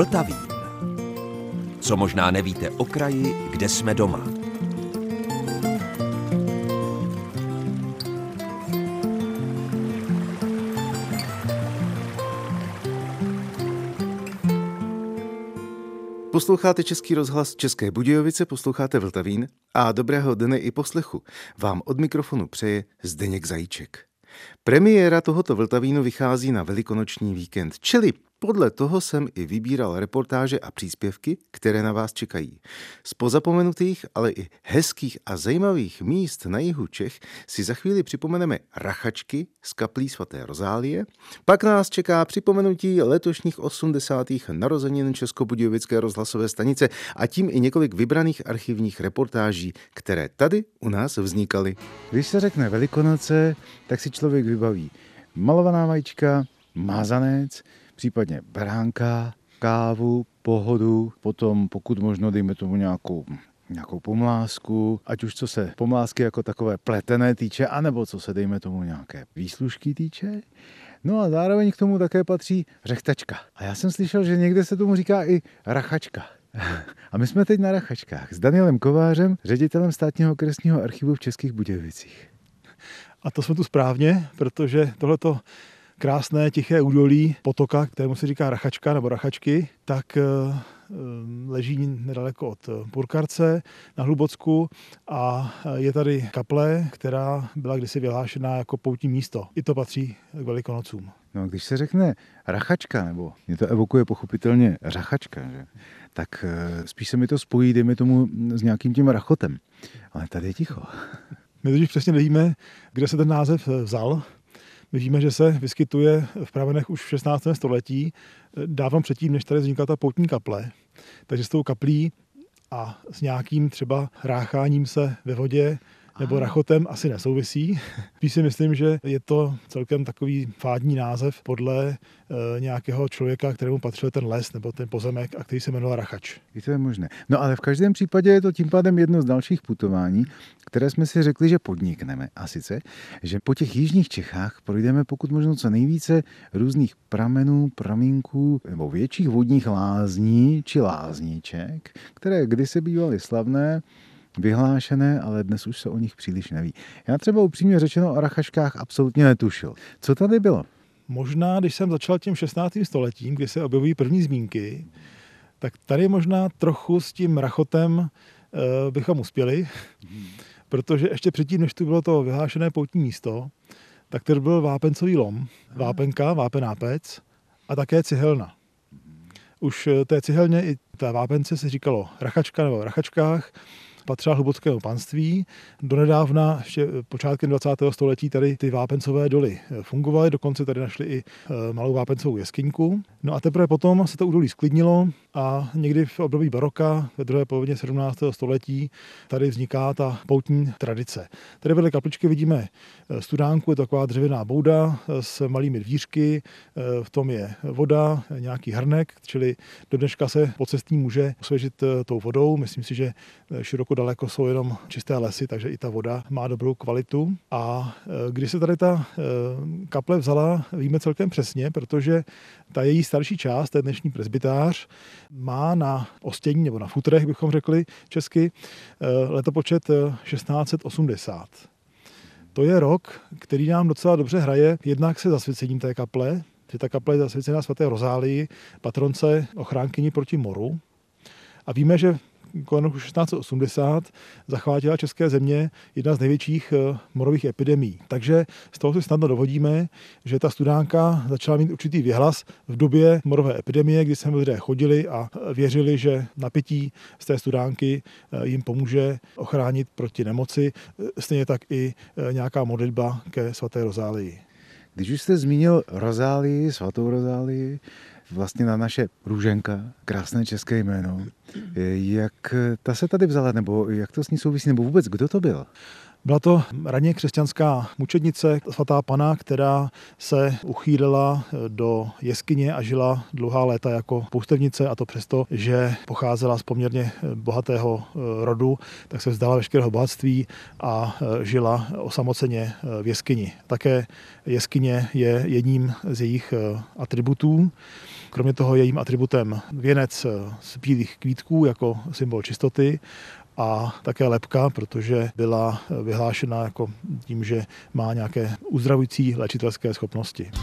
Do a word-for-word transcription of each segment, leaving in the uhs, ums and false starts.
Vltavín. Co možná nevíte o kraji, kde jsme doma. Posloucháte Český rozhlas České Budějovice, posloucháte Vltavín a dobrého dne i poslechu vám od mikrofonu přeje Zdeněk Zajíček. Premiéra tohoto Vltavínu vychází na velikonoční víkend, čili podle toho jsem i vybíral reportáže a příspěvky, které na vás čekají. Z pozapomenutých, ale i hezkých a zajímavých míst na jihu Čech si za chvíli připomeneme Rachačky z kaplí svaté Rozálie, pak nás čeká připomenutí letošních osmdesátých narozenin Českobudějovické rozhlasové stanice a tím i několik vybraných archivních reportáží, které tady u nás vznikaly. Když se řekne Velikonoce, tak si člověk vybaví malovaná vajíčka, mázanec, případně beránka, kávu, pohodu, potom pokud možno dejme tomu nějakou, nějakou pomlásku, ať už co se pomlásky jako takové pletené týče, anebo co se dejme tomu nějaké výslužky týče. No a zároveň k tomu také patří řechtačka. A já jsem slyšel, že někde se tomu říká i rachačka. A my jsme teď na Rachačkách s Danielem Kovářem, ředitelem Státního okresního archivu v Českých Budějovicích. A to jsme tu správně, protože tohleto krásné tiché údolí potoka, kterému se říká Rachačka nebo Rachačky, tak leží nedaleko od Purkarce na Hlubocku a je tady kaple, která byla kdysi vyhlášená jako poutní místo. I to patří k Velikonocům. No, když se řekne Rachačka, nebo mě to evokuje pochopitelně Rachačka, že? Tak spíš se mi to spojí, dejme tomu, s nějakým tím rachotem. Ale tady je ticho. My totiž přesně nevíme, kde se ten název vzal. My víme, že se vyskytuje v pramenech už v šestnáctém století, dávno předtím, než tady vznikla ta poutní kaple. Takže s tou kaplí a s nějakým třeba rácháním se ve vodě nebo rachotem asi nesouvisí. Spíš si myslím, že je to celkem takový fádní název podle e, nějakého člověka, kterému patřil ten les nebo ten pozemek a který se jmenoval Rachač. I to je možné. No ale v každém případě je to tím pádem jedno z dalších putování, které jsme si řekli, že podnikneme. A sice, že po těch jižních Čechách projdeme pokud možno co nejvíce různých pramenů, pramínků nebo větších vodních lázní či lázníček, které kdysi bývaly slavné, vyhlášené, ale dnes už se o nich příliš neví. Já třeba upřímně řečeno o Rachačkách absolutně netušil. Co tady bylo? Možná, když jsem začal tím šestnáctým stoletím, kdy se objevují první zmínky, tak tady možná trochu s tím rachotem uh, bychom uspěli, hmm. protože ještě předtím, než tu bylo to vyhlášené poutní místo, tak tady byl vápencový lom, vápenka, vápená pec a také cihelna. Už té cihelně i té vápence se říkalo Rachačka nebo Rachačkách, patřila hlubockému panství. Donedávna, ještě počátkem dvacátého století, tady ty vápencové doly fungovaly, dokonce tady našli i malou vápencovou jeskyňku. No a teprve potom se to údolí sklidnilo a někdy v období baroka, ve druhé polovině sedmnáctého století, tady vzniká ta poutní tradice. Tady vedle kapličky vidíme studánku, je to taková dřevěná bouda s malými dvířky, v tom je voda, nějaký hrnek, čili do dneška se pocestní může osvěžit tou vodou. Myslím si, že široko daleko jsou jenom čisté lesy, takže i ta voda má dobrou kvalitu. A když se tady ta kaple vzala, víme celkem přesně, protože ta její starší část, ten dnešní presbytář, má na ostění, nebo na futrech, bychom řekli česky, letopočet šestnáct set osmdesát. To je rok, který nám docela dobře hraje, jednak se zasvěcením té kaple, že ta kaple je zasvěcená svaté Rozálii, patronce ochránkyni proti moru. A víme, že kolem roku šestnáct set osmdesát zachvátila české země jedna z největších morových epidemií. Takže z toho si snadno dovodíme, že ta studánka začala mít určitý věhlas v době morové epidemie, kdy sem lidé chodili a věřili, že napití z té studánky jim pomůže ochránit proti nemoci, stejně tak i nějaká modlitba ke svaté Rozálii. Když už jste zmínil Rozálii, svatou Rozálii, vlastně na naše Růženka, krásné české jméno. Jak ta se tady vzala, nebo jak to s ní souvisí, nebo vůbec kdo to byl? Byla to raně křesťanská mučednice, svatá Panna, která se uchýlila do jeskyně a žila dlouhá léta jako poustevnice, a to přesto, že pocházela z poměrně bohatého rodu, tak se vzdala veškerého bohatství a žila osamoceně v jeskyni. Také jeskyně je jedním z jejich atributů. Kromě toho je jejím atributem věnec z bílých kvítků jako symbol čistoty a také lebka, protože byla vyhlášena jako tím, že má nějaké uzdravující léčitelské schopnosti.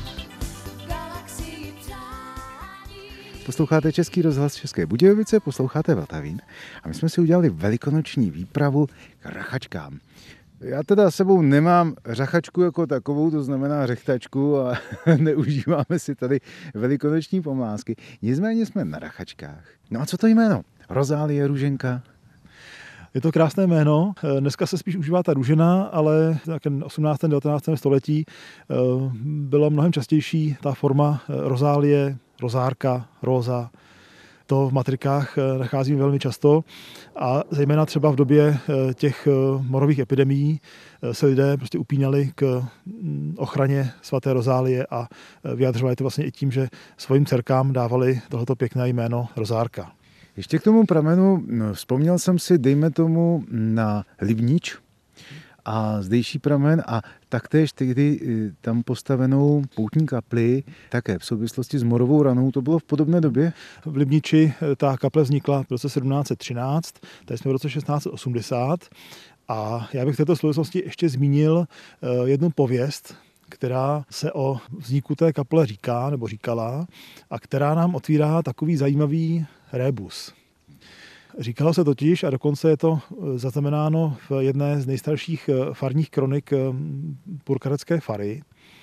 Posloucháte Český rozhlas České Budějovice, posloucháte Vltavín a my jsme si udělali velikonoční výpravu k rachačkám. Já teda sebou nemám řachačku jako takovou, to znamená řechtačku, a neužíváme si tady velikonoční pomlásky. Nicméně jsme na rachačkách. No a co to jméno? Rozálie, růženka? Je to krásné jméno. Dneska se spíš užívá ta růžena, ale v osmnáctém devatenáctém století byla mnohem častější ta forma rozálie, rozárka, róza. To v matrikách nacházíme velmi často a zejména třeba v době těch morových epidemií se lidé prostě upínali k ochraně svaté rozálie a vyjadřovali to vlastně i tím, že svým dcerkám dávali tohoto pěkné jméno rozárka. Ještě k tomu pramenu vzpomněl jsem si, dejme tomu, na Livnič a zdejší pramen a taktéž tehdy tam postavenou poutní kapli, také v souvislosti s morovou ranou. To bylo v podobné době? V Livniči ta kaple vznikla v roce sedmnáct set třináct, tady jsme v roce šestnáct set osmdesát a já bych v této souvislosti ještě zmínil jednu pověst, která se o vzniku té kaple říká nebo říkala a která nám otvírá takový zajímavý rébus. Říkalo se totiž, a dokonce je to zaznamenáno v jedné z nejstarších farních kronik purkarecké fary,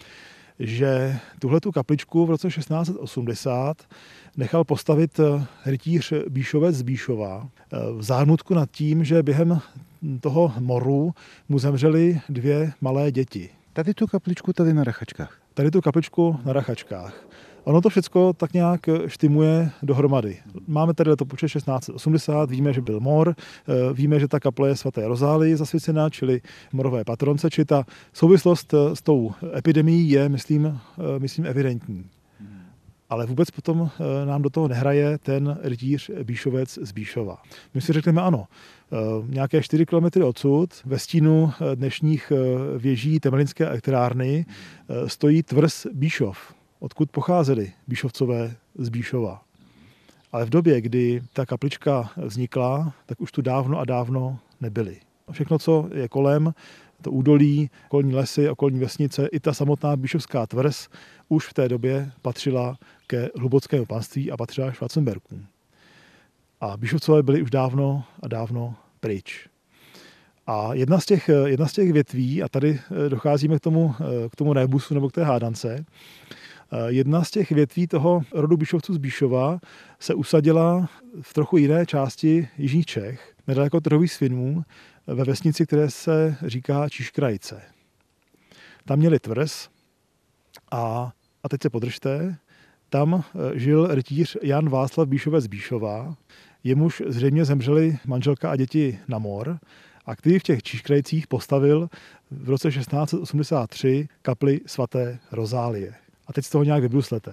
že tuhletu kapličku v roce šestnáct set osmdesát nechal postavit rytíř Bíšovec z Bíšova v záhnutku nad tím, že během toho moru mu zemřely dvě malé děti. Tady tu kapličku tady na Rachačkách. Tady tu kapličku na Rachačkách. Ono to všecko tak nějak štimuje dohromady. Máme tady letopočet šestnáct set osmdesát, víme, že byl mor, víme, že ta kaple je svaté Rozálii zasvěcená, čili morové patronce, či ta souvislost s tou epidemií je, myslím, myslím evidentní. Ale vůbec potom nám do toho nehraje ten rytíř Bíšovec z Bíšova. My si řekneme ano, nějaké čtyři kilometry odsud, ve stínu dnešních věží Temelinské elektrárny, stojí tvrz Bíšov, odkud pocházeli Bíšovcové z Bíšova. Ale v době, kdy ta kaplička vznikla, tak už tu dávno a dávno nebyly. Všechno, co je kolem, to údolí, okolní lesy, okolní vesnice, i ta samotná Bíšovská tvrz už v té době patřila ke hlubockému panství a patřila Schwarzenberkům. A Bíšovcové byli už dávno a dávno pryč. A jedna z těch, jedna z těch větví, a tady docházíme k tomu, k tomu rébusu nebo k té hádance, jedna z těch větví toho rodu Bíšovců z Bíšova se usadila v trochu jiné části jižních Čech, nedaleko Trhových Svinů, ve vesnici, které se říká Čižkrajice. Tam měli tvrz a, a teď se podržte, tam žil rytíř Jan Václav Bíšovec z Bíšova, jemuž zřejmě zemřeli manželka a děti na mor, a který v těch Čižkrajicích postavil v roce šestnáct set osmdesát tři kapli svaté Rozálie. A teď z toho nějak vybruslete.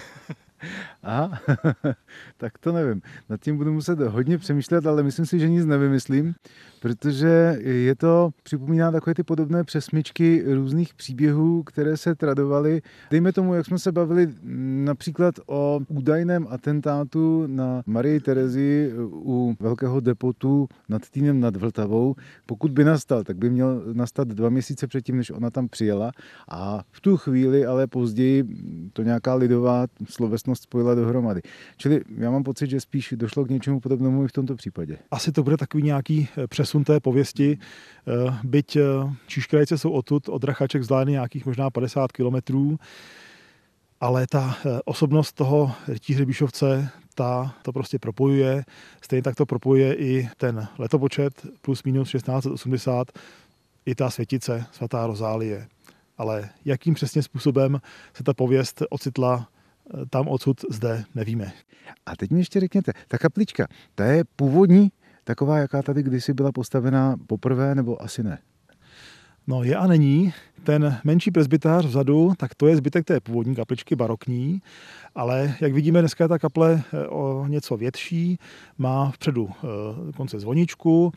Aha, tak to nevím. Nad tím budu muset hodně přemýšlet, ale myslím si, že nic nevymyslím, protože je to, připomíná takové ty podobné přesmyčky různých příběhů, které se tradovaly. Dejme tomu, jak jsme se bavili například o údajném atentátu na Marii Terezii u velkého depotu nad Týnem nad Vltavou. Pokud by nastal, tak by měl nastat dva měsíce předtím, než ona tam přijela. A v tu chvíli, ale později, to nějaká lidová slovesnost spojila dohromady. Čili já mám pocit, že spíš došlo k něčemu podobnému i v tomto případě. Asi to bude takový nějaký přesun té pověsti, byť Čižkrajice jsou odtud od Rachaček vzdálený nějakých možná padesát kilometrů, ale ta osobnost toho rytíře Bíšovce, ta to prostě propojuje. Stejně tak to propojuje i ten letopočet plus minus šestnáct set osmdesát, i ta světice svatá Rozálie. Ale jakým přesně způsobem se ta pověst ocitla tam odsud, zde nevíme. A teď mi ještě řekněte, ta kaplička, ta je původní, taková, jaká tady kdysi byla postavená poprvé, nebo asi ne? No je a není. Ten menší presbytář vzadu, tak to je zbytek té původní kapličky barokní, ale jak vidíme, dneska je ta kaple o něco větší, má vpředu dokonce zvoničku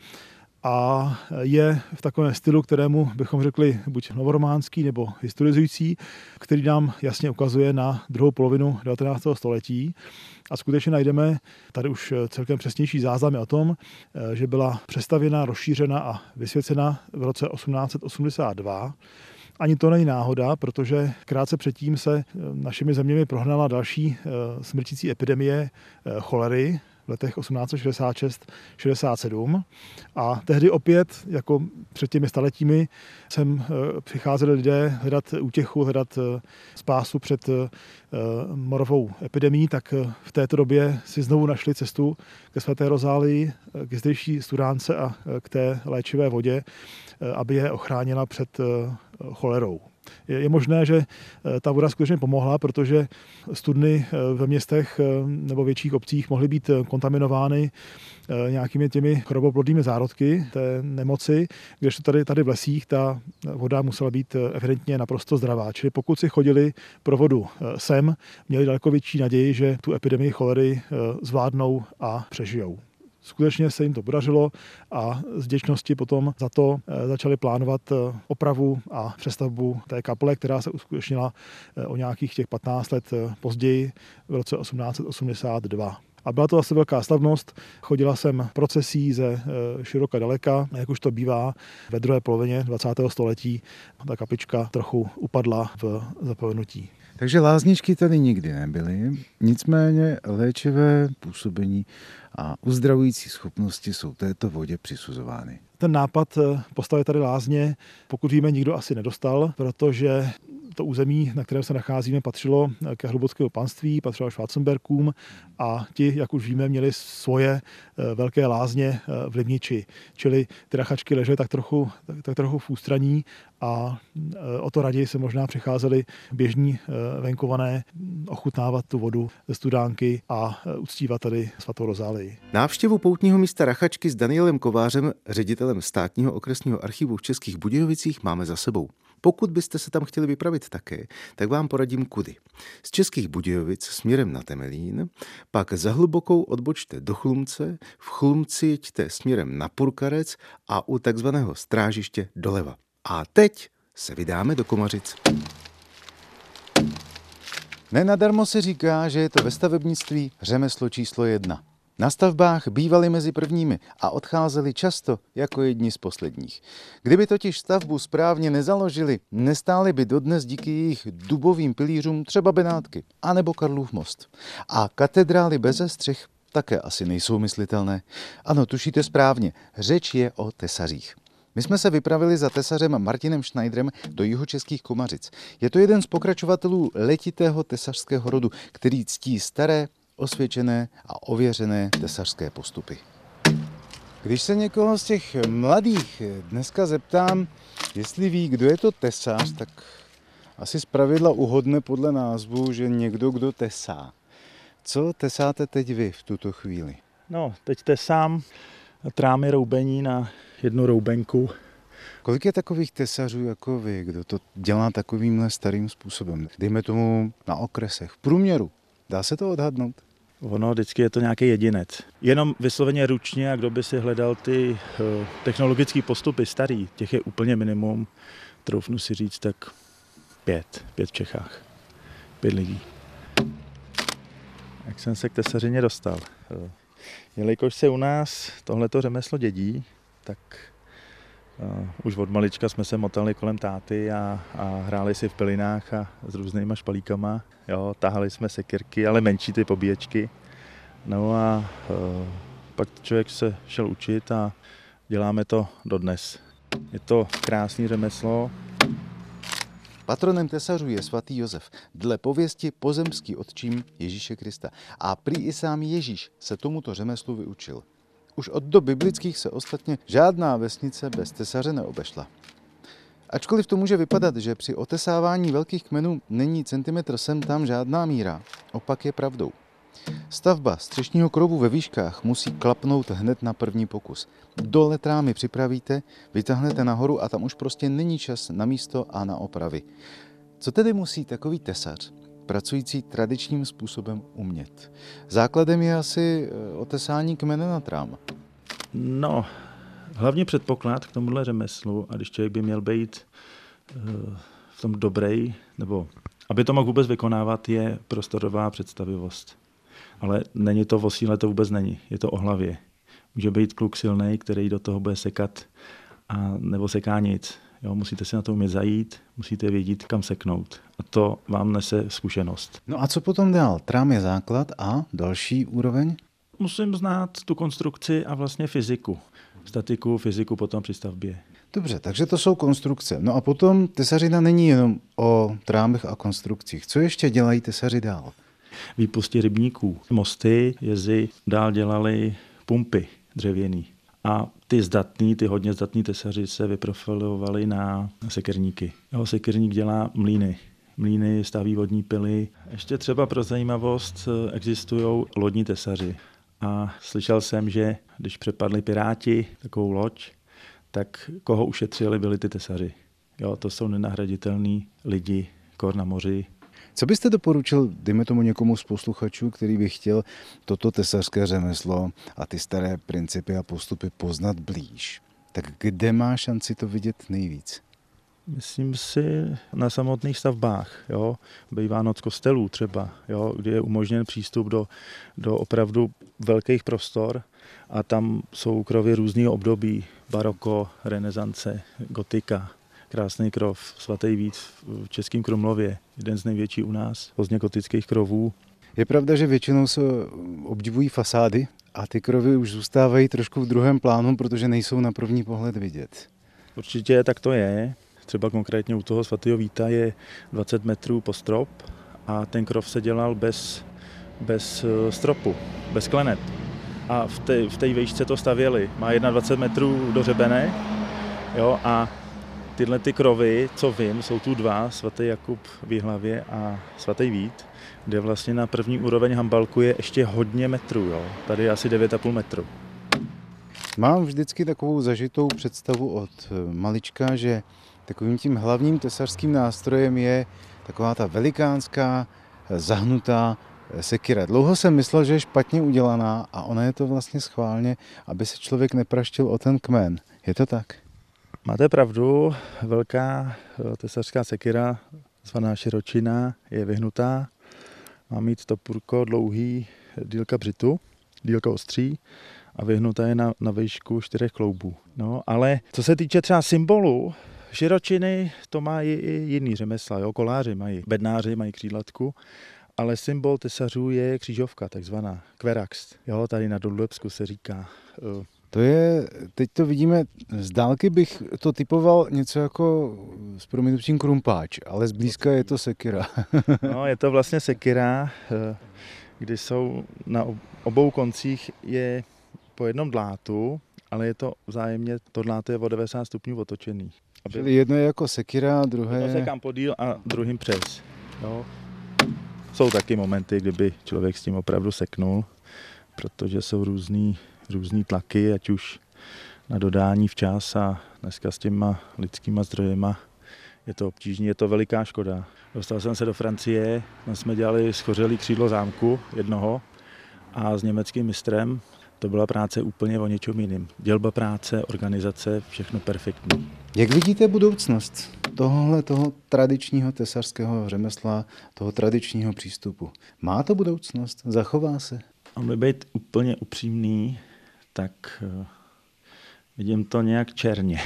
a je v takovém stylu, kterému bychom řekli buď novorománský nebo historizující, který nám jasně ukazuje na druhou polovinu devatenáctého století. A skutečně najdeme tady už celkem přesnější záznamy o tom, že byla přestavěna, rozšířena a vysvěcena v roce osmnáct set osmdesát dva. Ani to není náhoda, protože krátce předtím se našimi zeměmi prohnala další smrtící epidemie cholery v letech osmnáct set šedesát šest šedesát sedm. A tehdy opět, jako před těmi staletími, sem přicházeli lidé hledat útěchu, hledat spásu před morovou epidemií, tak v této době si znovu našli cestu ke svaté Rozálii, k zdejší studánce a k té léčivé vodě, aby je ochránila před cholerou. Je možné, že ta voda skutečně pomohla, protože studny ve městech nebo větších obcích mohly být kontaminovány nějakými těmi choroboplodnými zárodky té nemoci, kdežto tady, tady v lesích ta voda musela být evidentně naprosto zdravá. Čili pokud si chodili pro vodu sem, měli daleko větší naději, že tu epidemii cholery zvládnou a přežijou. Skutečně se jim to podařilo a z vděčnosti potom za to začali plánovat opravu a přestavbu té kaple, která se uskutečnila o nějakých těch patnáct let později v roce osmnáct set osmdesát dva. A byla to zase velká slavnost. Chodila jsem procesí ze široka daleka, jak už to bývá ve druhé polovině dvacátého století. Ta kaplička trochu upadla v zapomenutí. Takže lázničky tady nikdy nebyly, nicméně léčivé působení a uzdravující schopnosti jsou této vodě přisuzovány. Ten nápad postavit tady lázně, pokud víme, nikdo asi nedostal, protože to území, na kterém se nacházíme, patřilo ke hlubockému panství, patřilo Schwarzenberkům a ti, jak už víme, měli svoje velké lázně v Livniči. Čili ty rachačky ležely tak trochu, tak, tak trochu v ústraní a o to raději se možná přicházeli běžní venkované ochutnávat tu vodu ze studánky a uctívat tady svatou Rozálii. Návštěvu poutního místa Rachačky s Danielem Kovářem, ředitelem Státního okresního archivu v Českých Budějovicích, máme za sebou. Pokud byste se tam chtěli vypravit také, tak vám poradím kudy. Z Českých Budějovic směrem na Temelín, pak za Hlubokou odbočte do Chlumce, v Chlumci jeďte směrem na Purkarec a u takzvaného Strážiště doleva. A teď se vydáme do Komařic. Nenadarmo se říká, že je to ve stavebnictví řemeslo číslo jedna. Na stavbách bývali mezi prvními a odcházeli často jako jedni z posledních. Kdyby totiž stavbu správně nezaložili, nestály by dodnes díky jejich dubovým pilířům třeba Benátky anebo Karlův most. A katedrály beze střech také asi nejsou myslitelné. Ano, tušíte správně, řeč je o tesařích. My jsme se vypravili za tesařem Martinem Schneiderem do jihočeských Komařic. Je to jeden z pokračovatelů letitého tesařského rodu, který ctí staré, osvědčené a ověřené tesařské postupy. Když se někoho z těch mladých dneska zeptám, jestli ví, kdo je to tesař, tak asi zpravidla uhodne podle názvu, že někdo, kdo tesá. Co tesáte teď vy v tuto chvíli? No, teď tesám trámy roubení na jednu roubenku. Kolik je takových tesařů jako vy, kdo to dělá takovýmhle starým způsobem? Dejme tomu na okresech. V průměru. Dá se to odhadnout? Ono vždycky je to nějaký jedinec. Jenom vysloveně ručně, a kdo by si hledal ty uh, technologické postupy starý, těch je úplně minimum. Troufnu si říct, tak pět. Pět v Čechách. Pět lidí. Jak jsem se k tesařině dostal? Jelikož se u nás tohleto řemeslo dědí, tak uh, už od malička jsme se motali kolem táty a, a hráli si v pelinách a s různýma špalíkama. Jo, tahali jsme sekyrky, ale menší ty pobíječky. No a uh, pak člověk se šel učit a děláme to dodnes. Je to krásný řemeslo. Patronem tesařů je svatý Josef, dle pověsti pozemský otčím Ježíše Krista. A prý i sám Ježíš se tomuto řemeslu vyučil. Už od dob biblických se ostatně žádná vesnice bez tesaře neobešla. Ačkoliv to může vypadat, že při otesávání velkých kmenů není centimetr sem tam žádná míra, opak je pravdou. Stavba střešního krovu ve výškách musí klapnout hned na první pokus. Dole trámy připravíte, vytáhnete nahoru a tam už prostě není čas na místo a na opravy. Co tedy musí takový tesař, pracující tradičním způsobem, umět? Základem je asi otesání kmene na trám. No, hlavně předpoklad k tomuhle řemeslu, a když člověk by měl být v tom dobrý, nebo aby to mohl vůbec vykonávat, je prostorová představivost. Ale není to o síle, to vůbec není. Je to o hlavě. Může být kluk silnej, který do toho bude sekat a nebo seká nic. Jo, musíte si na to umět zajít, musíte vědět, kam seknout. A to vám nese zkušenost. No a co potom dál? Trám je základ a další úroveň? Musím znát tu konstrukci a vlastně fyziku. Statiku, fyziku potom při stavbě. Dobře, takže to jsou konstrukce. No a potom tesařina není jenom o trámech a konstrukcích. Co ještě dělají tesaři dál? Výpusty rybníků, mosty, jezy, dál dělali pumpy dřevěný. A ty zdatný, ty hodně zdatní tesaři se vyprofilovali na sekerníky. Jo, sekerník dělá mlýny. Mlýny staví vodní pily. Ještě třeba pro zajímavost existují lodní tesaři. A slyšel jsem, že když přepadli piráti takovou loď, tak koho ušetřili, byli ty tesaři. Jo, to jsou nenahraditelní lidi, kor na moři. Co byste doporučil, dejme tomu někomu z posluchačů, který by chtěl toto tesařské řemeslo a ty staré principy a postupy poznat blíž? Tak kde má šanci to vidět nejvíc? Myslím si na samotných stavbách. Jo. Bývá noc kostelů třeba, jo, kde je umožněn přístup do, do opravdu velkých prostor a tam jsou krovy různého období. Baroko, renesance, gotika. Krásný krov, svatý Vít v Českém Krumlově, jeden z největších u nás, pozdně gotických krovů. Je pravda, že většinou se obdivují fasády a ty krovy už zůstávají trošku v druhém plánu, protože nejsou na první pohled vidět. Určitě tak to je. Třeba konkrétně u toho svatého Víta je dvacet metrů po strop a ten krov se dělal bez, bez stropu, bez klenet. A v té v té výšce to stavěli. Má dvacet jedna metrů do hřebene, jo, a tyhle ty krovy, co vím, jsou tu dva, svatý Jakub v Jihlavě a svatý Vít, kde vlastně na první úroveň hambalku je ještě hodně metrů. Jo. Tady je asi devět a půl metru. Mám vždycky takovou zažitou představu od malička, že takovým tím hlavním tesařským nástrojem je taková ta velikánská, zahnutá sekira. Dlouho jsem myslel, že je špatně udělaná a ona je to vlastně schválně, aby se člověk nepraštil o ten kmen. Je to tak? Máte pravdu, velká tesařská sekira, zvaná širočina, je vyhnutá. Má mít topůrko dlouhý, dílka břitu, dílka ostří a vyhnutá je na, na výšku čtyřech kloubů. No, ale co se týče třeba symbolu širočiny, to má i, i jiný řemesla. Jo? Koláři mají, bednáři mají křídlatku, ale symbol tesařů je křížovka, takzvaná kverax. Jo, tady na Dolulebsku se říká. To je, teď to vidíme, z dálky bych to typoval něco jako s prominutím krumpáč, ale zblízka je to sekira. No, je to vlastně sekira, kdy jsou na obou koncích je po jednom dlátu, ale je to vzájemně, to dláto je o devadesát stupňů otočený. Aby... Čili jedno je jako sekira, druhé je... sekám podíl a druhým přes. Jo. Jsou taky momenty, kdyby člověk s tím opravdu seknul, protože jsou různý různý tlaky, ať už na dodání včas a dneska s těma lidskýma zdrojema je to obtížné, je to veliká škoda. Dostal jsem se do Francie, tam jsme dělali schořelý křídlo zámku jednoho a s německým mistrem to byla práce úplně o něčem jiným. Dělba práce, organizace, všechno perfektní. Jak vidíte budoucnost tohohle toho tradičního tesařského řemesla, toho tradičního přístupu? Má to budoucnost? Zachová se? A by být úplně upřímný, tak vidím to nějak černě.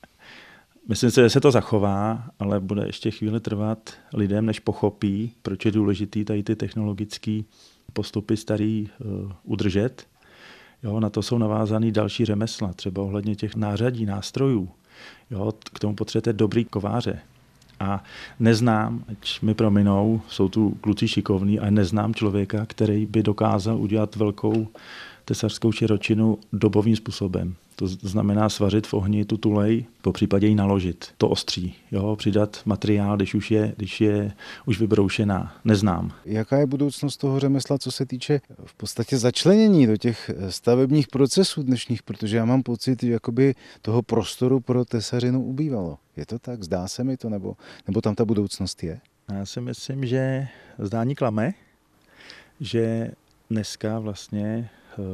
Myslím si, že se to zachová, ale bude ještě chvíli trvat lidem, než pochopí, proč je důležitý tady ty technologické postupy starý uh, udržet. Jo, na to jsou navázaný další řemesla, třeba ohledně těch nářadí, nástrojů. Jo, k tomu potřebujete dobrý kováře. A neznám, ať mi prominou, jsou tu kluci šikovní, a neznám člověka, který by dokázal udělat velkou tesařskou širočinu dobovým způsobem. To znamená svařit v ohni tu tulej, po případě ji naložit, to ostří, jo, přidat materiál, když už je, když je už vybroušená, neznám. Jaká je budoucnost toho řemesla, co se týče v podstatě začlenění do těch stavebních procesů dnešních, protože já mám pocit, že jakoby toho prostoru pro tesařinu ubývalo. Je to tak? Zdá se mi to, nebo, nebo tam ta budoucnost je? Já si myslím, že zdání klame, že dneska vlastně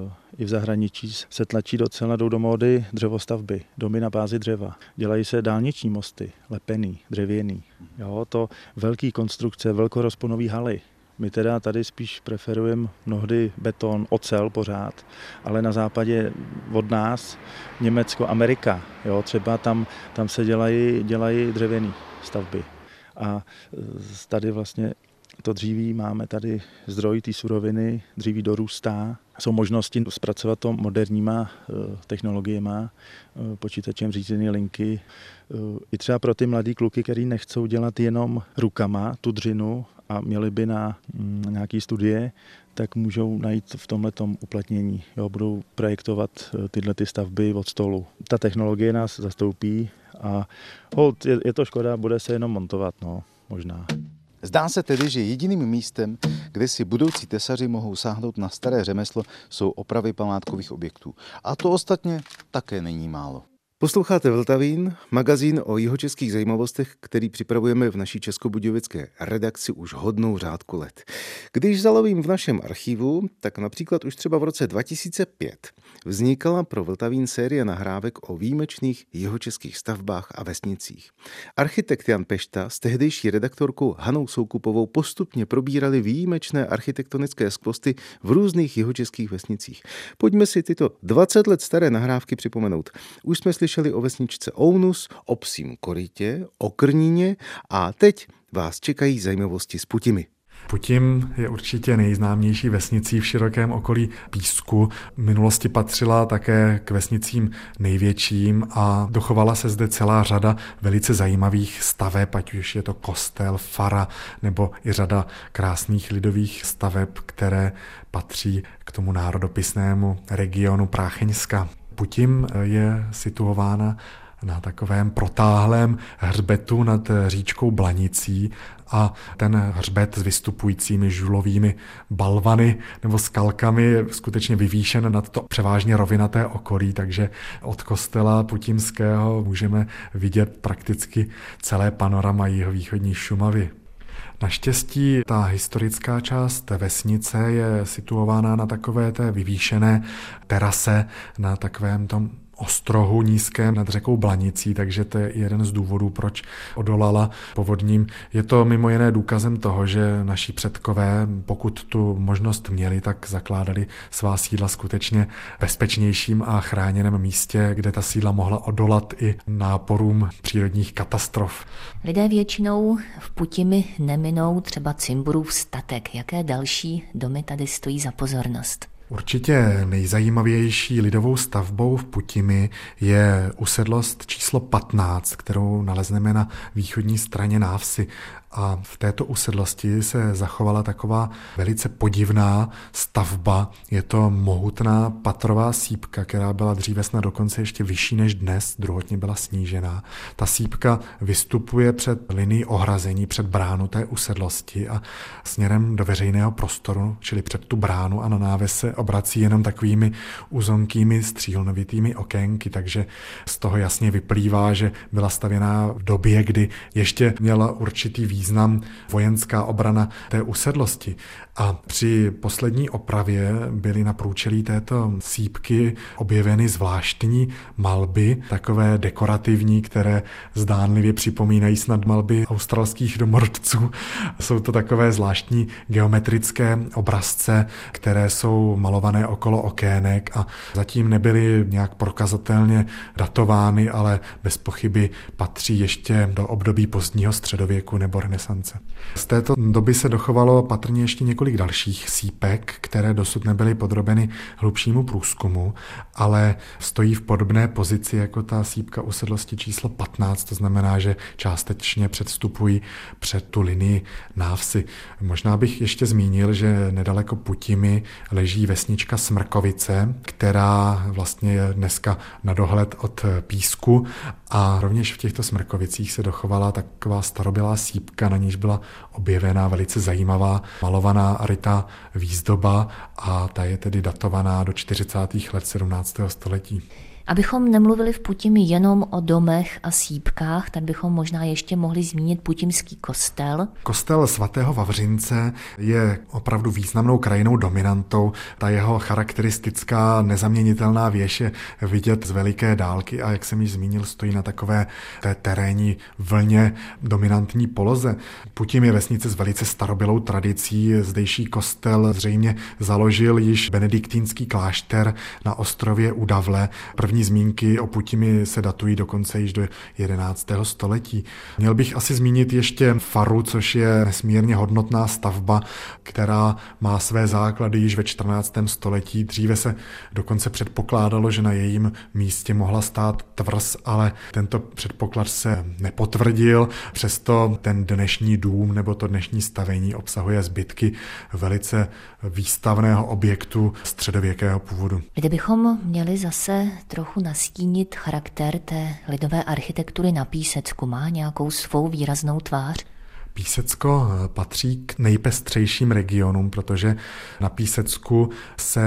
i v zahraničí se tlačí docela jdou do módy dřevostavby, domy na bázi dřeva. Dělají se dálniční mosty, lepený, dřevěný. Jo, to velký konstrukce, velkorozponový haly. My teda tady spíš preferujeme mnohdy beton, ocel pořád, ale na západě od nás Německo, Amerika, jo, třeba tam, tam se dělají, dělají dřevěné stavby. A tady vlastně to dříví, máme tady zdroj té suroviny, dříví dorůstá. Jsou možnosti zpracovat to moderníma technologiemi, počítačem řízené linky. I třeba pro ty mladý kluky, kteří nechcou dělat jenom rukama tu dřinu a měli by na nějaké studie, tak můžou najít v tomhletom uplatnění. Jo, budou projektovat tyhle ty stavby od stolu. Ta technologie nás zastoupí a hold, je, je to škoda, bude se jenom montovat, no, možná. Zdá se tedy, že jediným místem, kde si budoucí tesaři mohou sáhnout na staré řemeslo, jsou opravy památkových objektů. A to ostatně také není málo. Posloucháte Vltavín, magazín o jihočeských zajímavostech, který připravujeme v naší českobudějovické redakci už hodnou řádku let. Když zalovím v našem archivu, tak například už třeba v roce dva tisíce pět vznikala pro Vltavín série nahrávek o výjimečných jihočeských stavbách a vesnicích. Architekt Jan Pešta s tehdejší redaktorkou Hanou Soukupovou postupně probírali výjimečné architektonické skvosty v různých jihočeských vesnicích. Pojďme si tyto dvacet let staré nahrávky připomenout. Už jsme slyšeli o vesničce Ounus, o Psím korytě, o Krníně a teď vás čekají zajímavosti z Putimi. Putim je určitě nejznámější vesnicí v širokém okolí Písku. V minulosti patřila také k vesnicím největším a dochovala se zde celá řada velice zajímavých staveb, ať už je to kostel, fara nebo i řada krásných lidových staveb, které patří k tomu národopisnému regionu Prácheňska. Putim je situována na takovém protáhlém hřbetu nad říčkou Blanicí a ten hřbet s vystupujícími žulovými balvany nebo skalkami je skutečně vyvýšen nad to převážně rovinaté okolí, takže od kostela putimského můžeme vidět prakticky celé panorama jihovýchodní Šumavy. Naštěstí ta historická část vesnice je situována na takové té vyvýšené terase, na takovém tom ostrohu nízkém nad řekou Blanicí, takže to je jeden z důvodů, proč odolala povodním. Je to mimo jiné důkazem toho, že naši předkové, pokud tu možnost měli, tak zakládali svá sídla skutečně bezpečnějším a chráněném místě, kde ta sídla mohla odolat i náporům přírodních katastrof. Lidé většinou v Putimi neminou třeba Cimburův statek. Jaké další domy tady stojí za pozornost? Určitě nejzajímavější lidovou stavbou v Putimi je usedlost číslo patnáct, kterou nalezneme na východní straně návsi. A v této usedlosti se zachovala taková velice podivná stavba. Je to mohutná patrová sýpka, která byla dříve snad dokonce ještě vyšší než dnes, druhotně byla snížená. Ta sýpka vystupuje před linií ohrazení, před bránu té usedlosti a směrem do veřejného prostoru, čili před tu bránu a na náves se obrací jenom takovými uzonkými střílnovitými okénky, takže z toho jasně vyplývá, že byla stavěná v době, kdy ještě měla určitý význam vojenská obrana té usedlosti. A při poslední opravě byly na průčelí této sýpky objeveny zvláštní malby, takové dekorativní, které zdánlivě připomínají snad malby australských domorodců. Jsou to takové zvláštní geometrické obrazce, které jsou malované okolo okének a zatím nebyly nějak prokazatelně datovány, ale bez pochyby patří ještě do období pozdního středověku nebo renesance. Z této doby se dochovalo patrně ještě několik dalších sýpek, které dosud nebyly podrobeny hlubšímu průzkumu, ale stojí v podobné pozici jako ta sýpka usedlosti číslo patnáct, to znamená, že částečně předstupují před tu linii návsi. Možná bych ještě zmínil, že nedaleko Putimi leží vesnička Smrkovice, která vlastně je dneska na dohled od Písku, a rovněž v těchto Smrkovicích se dochovala taková starobylá sýpka, na níž byla objevená velice zajímavá malovaná rytá výzdoba, a ta je tedy datovaná do čtyřicátých let sedmnáctého století. Abychom nemluvili v Putimi jenom o domech a sýpkách, tak bychom možná ještě mohli zmínit putimský kostel. Kostel svatého Vavřince je opravdu významnou krajinnou dominantou. Ta jeho charakteristická nezaměnitelná věž je vidět z veliké dálky a jak jsem již zmínil, stojí na takové té terénní vlně dominantní poloze. Putim je vesnice s velice starobylou tradicí. Zdejší kostel zřejmě založil již benediktínský klášter na ostrově Udavle. První zmínky o Putimi se datují dokonce již do jedenáctého století. Měl bych asi zmínit ještě faru, což je nesmírně hodnotná stavba, která má své základy již ve čtrnáctém století. Dříve se dokonce předpokládalo, že na jejím místě mohla stát tvrz, ale tento předpoklad se nepotvrdil. Přesto ten dnešní dům nebo to dnešní stavení obsahuje zbytky velice výstavného objektu středověkého původu. Kdybychom měli zase trochu nastínit charakter té lidové architektury na Písecku, má nějakou svou výraznou tvář? Písecko patří k nejpestřejším regionům, protože na Písecku se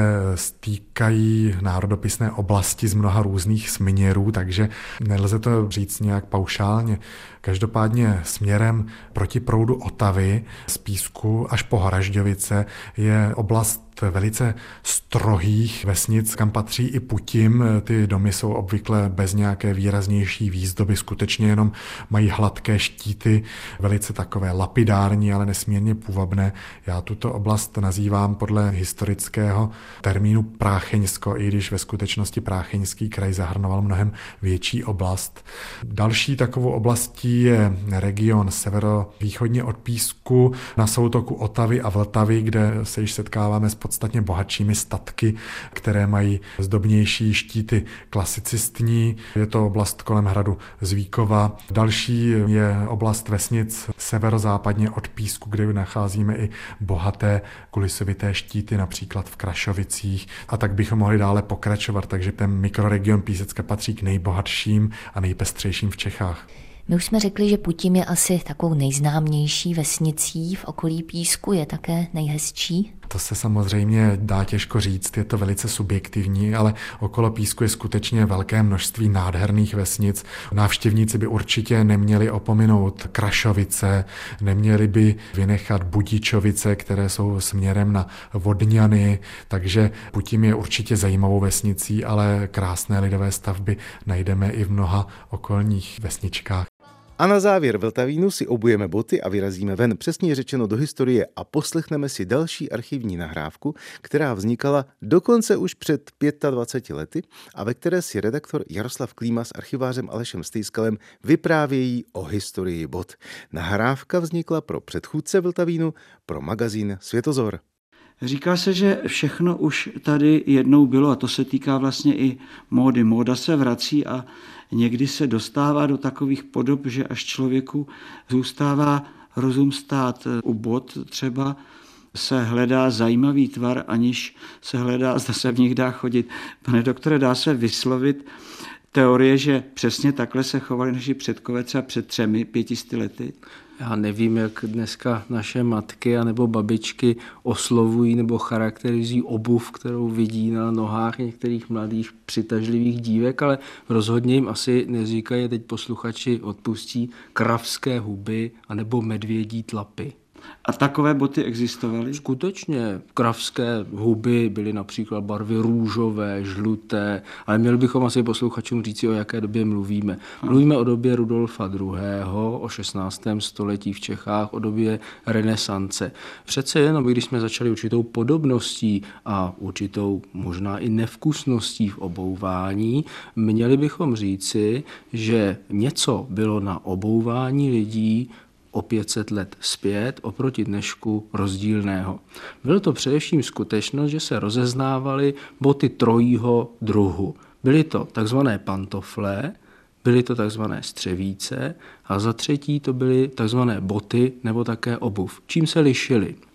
stýkají národopisné oblasti z mnoha různých směrů, takže nelze to říct nějak paušálně. Každopádně směrem proti proudu Otavy z Písku až po Haražďovice je oblast velice strohých vesnic, kam patří i Putim. Ty domy jsou obvykle bez nějaké výraznější výzdoby, skutečně jenom mají hladké štíty, velice takové lapidární, ale nesmírně půvabné. Já tuto oblast nazývám podle historického termínu Prácheňsko, i když ve skutečnosti Prácheňský kraj zahrnoval mnohem větší oblast. Další takovou oblastí je region severovýchodně od Písku na soutoku Otavy a Vltavy, kde se již setkáváme s podstatně bohatšími statky, které mají zdobnější štíty klasicistní. Je to oblast kolem hradu Zvíkova. Další je oblast vesnic severozápadně od Písku, kde nacházíme i bohaté kulisovité štíty, například v Krašovicích. A tak bychom mohli dále pokračovat, takže ten mikroregion Písecka patří k nejbohatším a nejpestřejším v Čechách. My už jsme řekli, že Putim je asi takovou nejznámější vesnicí v okolí Písku, je také nejhezčí. To se samozřejmě dá těžko říct, je to velice subjektivní, ale okolo Písku je skutečně velké množství nádherných vesnic. Návštěvníci by určitě neměli opominout Krašovice, neměli by vynechat Budičovice, které jsou směrem na Vodňany, takže Putim je určitě zajímavou vesnicí, ale krásné lidové stavby najdeme i v mnoha okolních vesničkách. A na závěr Vltavínu si obujeme boty a vyrazíme ven, přesně řečeno do historie, a poslechneme si další archivní nahrávku, která vznikala dokonce už před dvaceti pěti lety a ve které si redaktor Jaroslav Klíma s archivářem Alešem Stejskalem vyprávějí o historii bot. Nahrávka vznikla pro předchůdce Vltavínu, pro magazín Světozor. Říká se, že všechno už tady jednou bylo a to se týká vlastně i módy. Móda se vrací a někdy se dostává do takových podob, že až člověku zůstává rozum stát. U bot třeba se hledá zajímavý tvar, aniž se hledá, zda se v nich dá chodit. Pane doktore, dá se vyslovit teorie, že přesně takhle se chovali naši předkové třeba před třemi, pětisty lety? Já nevím, jak dneska naše matky anebo babičky oslovují nebo charakterizují obuv, kterou vidí na nohách některých mladých přitažlivých dívek, ale rozhodně jim asi neříkají, teď posluchači odpustí, kravské huby anebo medvědí tlapy. A takové boty existovaly? Skutečně. Kravské huby byly například barvy růžové, žluté, ale měli bychom asi posluchačům říci, o jaké době mluvíme. Mluvíme o době Rudolfa druhého., o šestnáctém století v Čechách, o době renesance. Přece jenom, když jsme začali určitou podobností a určitou možná i nevkusností v obouvání, měli bychom říci, že něco bylo na obouvání lidí o pět set let zpět oproti dnešku rozdílného. Bylo to především skutečnost, že se rozeznávaly boty trojího druhu. Byly to takzvané pantofle, byly to takzvané střevíce a za třetí to byly takzvané boty nebo také obuv. Čím se lišily?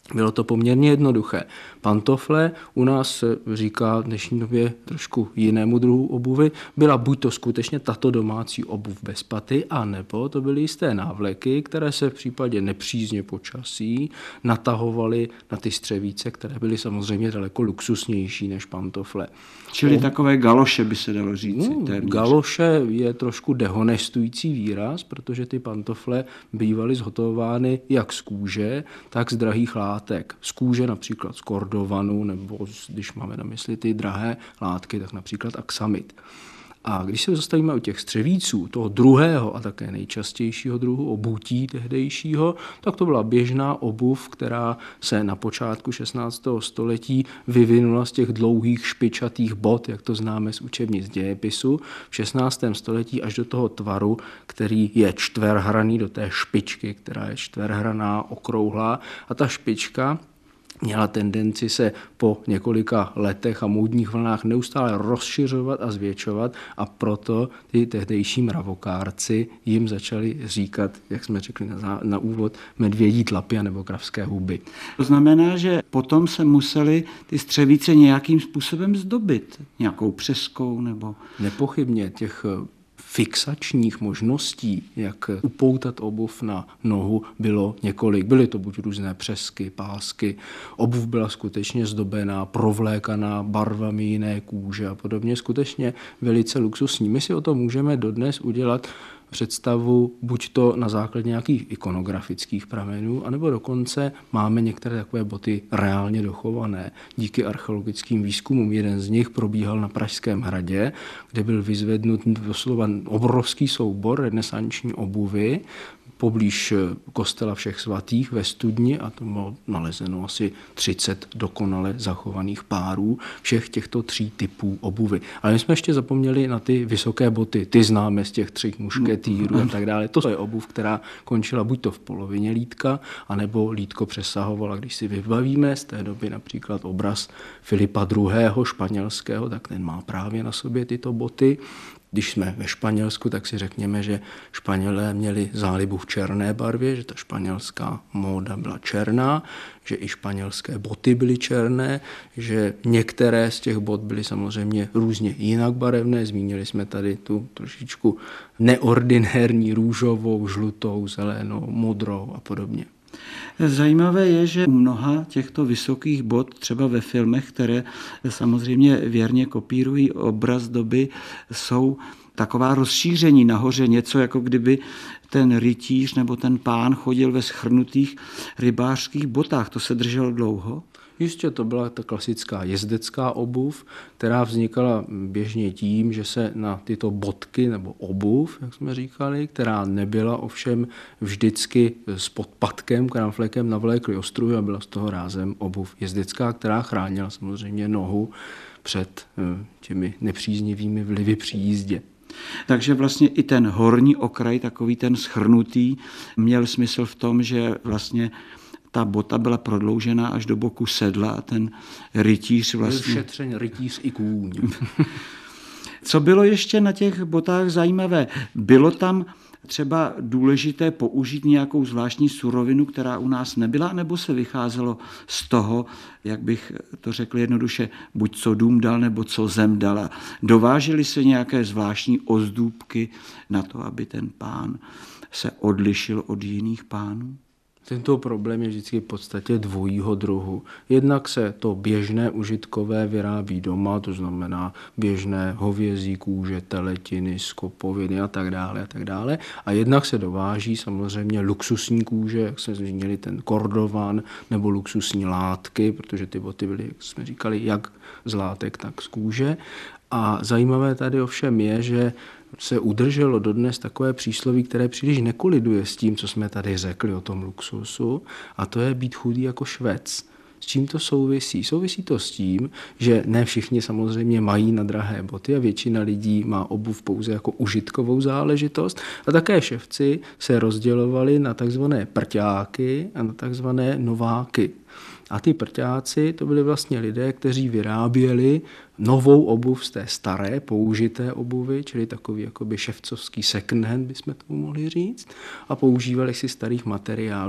Bylo to poměrně jednoduché. Pantofle u nás se říká v dnešní době trošku jinému druhu obuvy. Byla buď to skutečně tato domácí obuv bez paty, anebo to byly jisté návleky, které se v případě nepřízně počasí natahovaly na ty střevíce, které byly samozřejmě daleko luxusnější než pantofle. Čili o... takové galoše by se dalo říct. No, galoše je trošku dehonestující výraz, protože ty pantofle bývaly zhotovovány jak z kůže, tak z drahých látek. Z kůže například z kordovanu, nebo když máme na mysli ty drahé látky, tak například aksamit. A když se zastavíme u těch střevíců, toho druhého a také nejčastějšího druhu obutí tehdejšího, tak to byla běžná obuv, která se na počátku šestnáctého století vyvinula z těch dlouhých špičatých bot, jak to známe z učebnic dějepisu, v šestnáctém století až do toho tvaru, který je čtverhraný, do té špičky, která je čtverhraná, okrouhlá, a ta špička měla tendenci se po několika letech a módních vlnách neustále rozšiřovat a zvětšovat, a proto ty tehdejší mravokárci jim začali říkat, jak jsme řekli na, zá, na úvod, medvědí tlapy nebo kravské huby. To znamená, že potom se museli ty střevíce nějakým způsobem zdobit, nějakou přeskou nebo... Nepochybně těch fixačních možností, jak upoutat obuv na nohu, bylo několik. Byly to buď různé přesky, pásky, obuv byla skutečně zdobená, provlékaná barvami jiné kůže a podobně, skutečně velice luxusní. My si o tom můžeme dodnes udělat představu buď to na základě nějakých ikonografických pramenů, anebo dokonce máme některé takové boty reálně dochované. Díky archeologickým výzkumům jeden z nich probíhal na Pražském hradě, kde byl vyzvednut doslova obrovský soubor renesanční obuvy poblíž kostela Všech svatých ve Studni, a to bylo nalezeno asi třicet dokonale zachovaných párů všech těchto tří typů obuvy. Ale my jsme ještě zapomněli na ty vysoké boty, ty známe z těch třech mušketýrů a tak dále. To je obuv, která končila buď to v polovině lítka, anebo lítko přesahovala. Když si vybavíme z té doby například obraz Filipa druhého. španělského, tak ten má právě na sobě tyto boty. Když jsme ve Španělsku, tak si řekněme, že Španělé měli zálibu v černé barvě, že ta španělská móda byla černá, že i španělské boty byly černé, že některé z těch bot byly samozřejmě různě jinak barevné. Zmínili jsme tady tu trošičku neordinérní růžovou, žlutou, zelenou, modrou a podobně. Zajímavé je, že u mnoha těchto vysokých bot, třeba ve filmech, které samozřejmě věrně kopírují obraz doby, jsou taková rozšíření nahoře, něco jako kdyby ten rytíř nebo ten pán chodil ve schrnutých rybářských botách. To se drželo dlouho? Jistě to byla ta klasická jezdecká obuv, která vznikala běžně tím, že se na tyto bodky nebo obuv, jak jsme říkali, která nebyla ovšem vždycky s podpatkem, kramflekem, navlékli ostruhy a byla z toho rázem obuv jezdecká, která chránila samozřejmě nohu před těmi nepříznivými vlivy při jízdě. Takže vlastně i ten horní okraj, takový ten schrnutý, měl smysl v tom, že vlastně ta bota byla prodloužená až do boku sedla a ten rytíř vlastně... Byl šetřen rytíř i kůň. Co bylo ještě na těch botách zajímavé? Bylo tam třeba důležité použít nějakou zvláštní surovinu, která u nás nebyla, nebo se vycházelo z toho, jak bych to řekl jednoduše, buď co dům dal, nebo co zem dala. Dovážely se nějaké zvláštní ozdůbky na to, aby ten pán se odlišil od jiných pánů? Tento problém je vždycky v podstatě dvojího druhu. Jednak se to běžné užitkové vyrábí doma, to znamená běžné hovězí kůže, teletiny, skopoviny a tak dále a tak dále. A jednak se dováží samozřejmě luxusní kůže, jak jsme zmínili ten kordovan, nebo luxusní látky, protože ty boty byly, jak jsme říkali, jak z látek, tak z kůže. A zajímavé tady ovšem je, že se udrželo dodnes takové přísloví, které příliš nekoliduje s tím, co jsme tady řekli o tom luxusu, a to je být chudý jako Švec. S čím to souvisí? Souvisí to s tím, že ne všichni samozřejmě mají na drahé boty a většina lidí má obuv pouze jako užitkovou záležitost, a také ševci se rozdělovali na takzvané prťáky a na takzvané nováky. A ty prťáci to byli vlastně lidé, kteří vyráběli novou obuv z té staré, použité obuvy, čili takový jakoby ševcovský second hand, bychom tomu mohli říct, a používali si starých materiálů.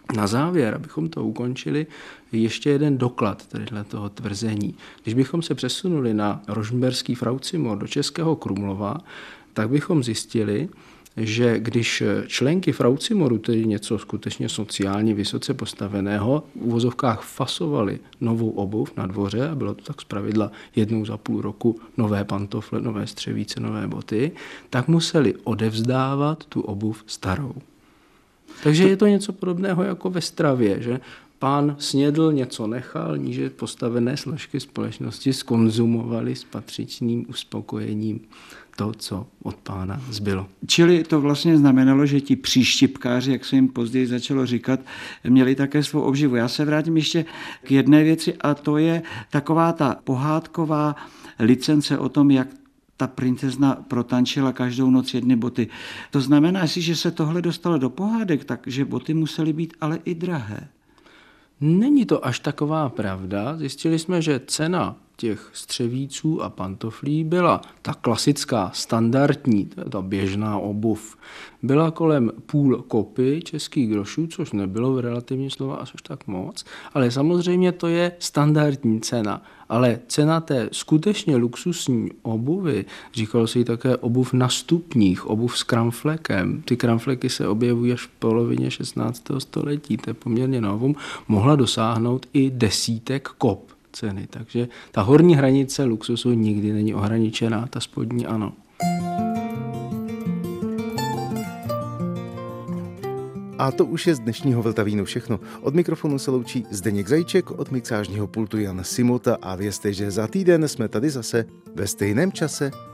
Na závěr, abychom to ukončili, ještě jeden doklad tadyhle toho tvrzení. Když bychom se přesunuli na rožmberský Fraucimor do Českého Krumlova, tak bychom zjistili, že když členky Fraucimoru, tedy něco skutečně sociálně vysoce postaveného, v uvozovkách fasovali novou obuv na dvoře, a bylo to tak zpravidla jednou za půl roku nové pantofle, nové střevíce, nové boty, tak museli odevzdávat tu obuv starou. Takže je to něco podobného jako ve stravě, že pán snědl, něco nechal, níže postavené složky společnosti zkonzumovali s patřičným uspokojením to, co od pána zbylo. Čili to vlastně znamenalo, že ti příštipkáři, jak se jim později začalo říkat, měli také svou obživu. Já se vrátím ještě k jedné věci a to je taková ta pohádková licence o tom, jak ta princezna protančila každou noc jedny boty. To znamená, že se tohle dostalo do pohádek, takže boty musely být ale i drahé. Není to až taková pravda. Zjistili jsme, že cena těch střevíců a pantoflí byla ta klasická, standardní, ta běžná obuv. Byla kolem půl kopy českých grošů, což nebylo v relativní slova až tak moc, ale samozřejmě to je standardní cena. Ale cena té skutečně luxusní obuvy, říkalo se jí také obuv na stupních, obuv s kramflekem. Ty kramfleky se objevují až v polovině šestnáctého století, to je poměrně novum, mohla dosáhnout i desítek kop ceny. Takže ta horní hranice luxusu nikdy není ohraničená, ta spodní ano. A to už je z dnešního Vltavínu všechno. Od mikrofonu se loučí Zdeněk Zajíček, od mixážního pultu Jan Simota a vězte, že za týden jsme tady zase ve stejném čase.